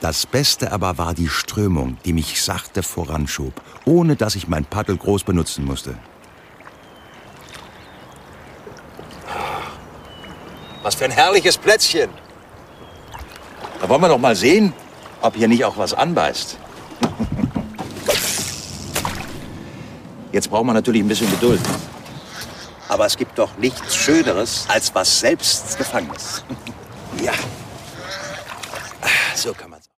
Das Beste aber war die Strömung, die mich sachte voranschob, ohne dass ich mein Paddel groß benutzen musste. Was für ein herrliches Plätzchen. Da wollen wir doch mal sehen, ob hier nicht auch was anbeißt. Jetzt braucht man natürlich ein bisschen Geduld. Aber es gibt doch nichts Schöneres, als was selbst gefangen ist. Ja. So kann man.